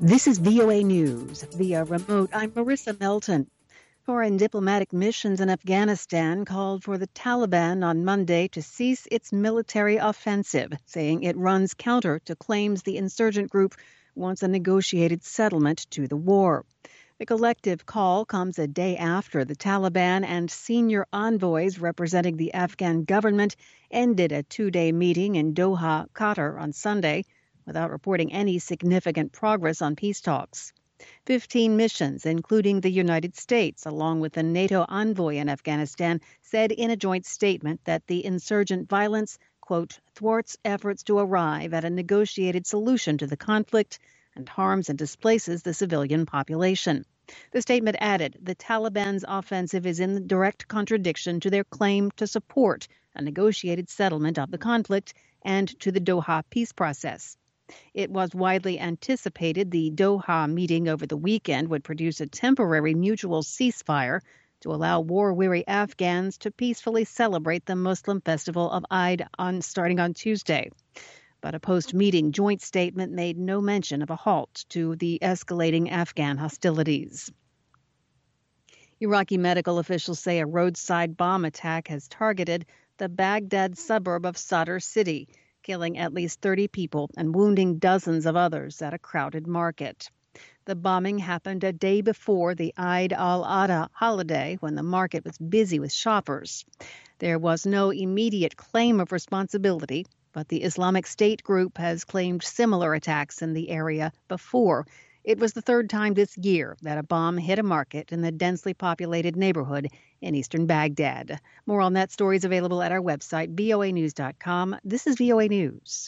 This is VOA News. Via remote, I'm Marissa Melton. Foreign diplomatic missions in Afghanistan called for the Taliban on Monday to cease its military offensive, saying it runs counter to claims the insurgent group wants a negotiated settlement to the war. The collective call comes a day after the Taliban and senior envoys representing the Afghan government ended a two-day meeting in Doha, Qatar on Sunday, without reporting any significant progress on peace talks. 15 missions, including the United States, along with the NATO envoy in Afghanistan, said in a joint statement that the insurgent violence, quote, thwarts efforts to arrive at a negotiated solution to the conflict and harms and displaces the civilian population. The statement added the Taliban's offensive is in direct contradiction to their claim to support a negotiated settlement of the conflict and to the Doha peace process. It was widely anticipated the Doha meeting over the weekend would produce a temporary mutual ceasefire to allow war-weary Afghans to peacefully celebrate the Muslim festival of Eid starting on Tuesday. But a post-meeting joint statement made no mention of a halt to the escalating Afghan hostilities. Iraqi medical officials say a roadside bomb attack has targeted the Baghdad suburb of Sadr City, killing at least 30 people and wounding dozens of others at a crowded market. The bombing happened a day before the Eid al-Adha holiday, when the market was busy with shoppers. There was no immediate claim of responsibility, but the Islamic State group has claimed similar attacks in the area before. It was the third time this year that a bomb hit a market in the densely populated neighborhood in eastern Baghdad. More on that story is available at our website, voanews.com. This is VOA News.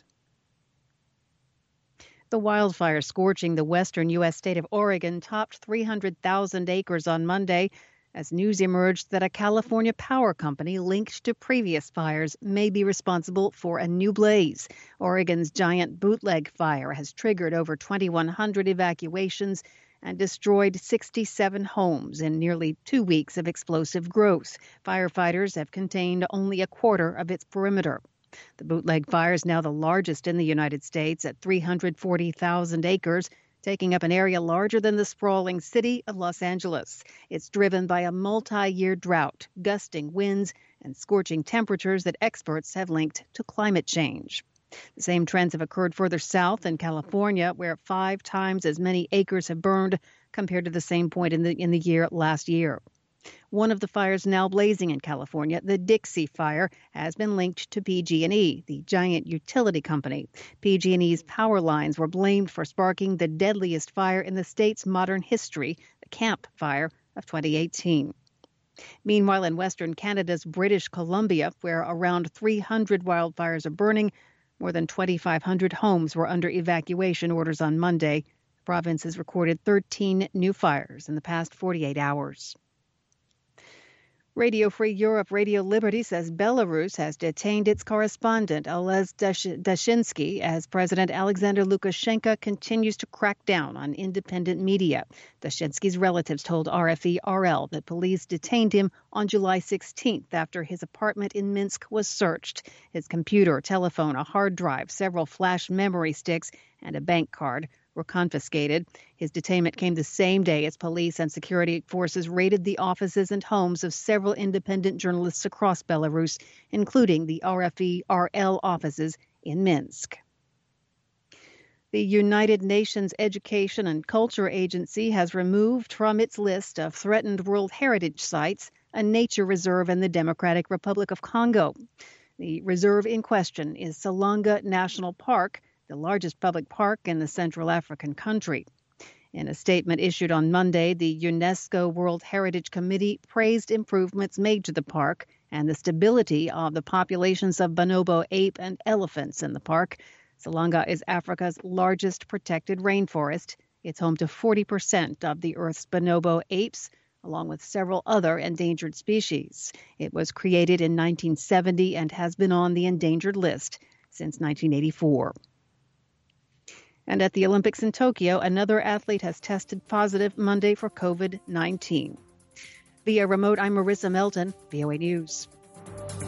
The wildfire scorching the western U.S. state of Oregon topped 300,000 acres on Monday as news emerged that a California power company linked to previous fires may be responsible for a new blaze. Oregon's giant bootleg fire has triggered over 2,100 evacuations and destroyed 67 homes in nearly 2 weeks of explosive growth. Firefighters have contained only a quarter of its perimeter. The bootleg fire is now the largest in the United States at 340,000 acres, taking up an area larger than the sprawling city of Los Angeles. It's driven by a multi-year drought, gusting winds, and scorching temperatures that experts have linked to climate change. The same trends have occurred further south in California, where 5 times as many acres have burned compared to the same point in the year last year. One of the fires now blazing in California, the Dixie Fire, has been linked to PG&E, the giant utility company. PG&E's power lines were blamed for sparking the deadliest fire in the state's modern history, the Camp Fire of 2018. Meanwhile, in western Canada's British Columbia, where around 300 wildfires are burning, more than 2,500 homes were under evacuation orders on Monday. The province has recorded 13 new fires in the past 48 hours. Radio Free Europe Radio Liberty says Belarus has detained its correspondent, Olez Dashinsky, as President Alexander Lukashenko continues to crack down on independent media. Dashinsky's relatives told RFE-RL that police detained him on July 16th after his apartment in Minsk was searched. His computer, telephone, a hard drive, several flash memory sticks, and a bank card were confiscated. His detainment came the same day as police and security forces raided the offices and homes of several independent journalists across Belarus, including the RFE-RL offices in Minsk. The United Nations Education and Culture Agency has removed from its list of threatened World Heritage Sites a nature reserve in the Democratic Republic of Congo. The reserve in question is Salonga National Park, the largest public park in the Central African country. In a statement issued on Monday, the UNESCO World Heritage Committee praised improvements made to the park and the stability of the populations of bonobo ape and elephants in the park. Salonga is Africa's largest protected rainforest. It's home to 40% of the Earth's bonobo apes, along with several other endangered species. It was created in 1970 and has been on the endangered list since 1984. And at the Olympics in Tokyo, another athlete has tested positive Monday for COVID-19. Via remote, I'm Marissa Melton, VOA News.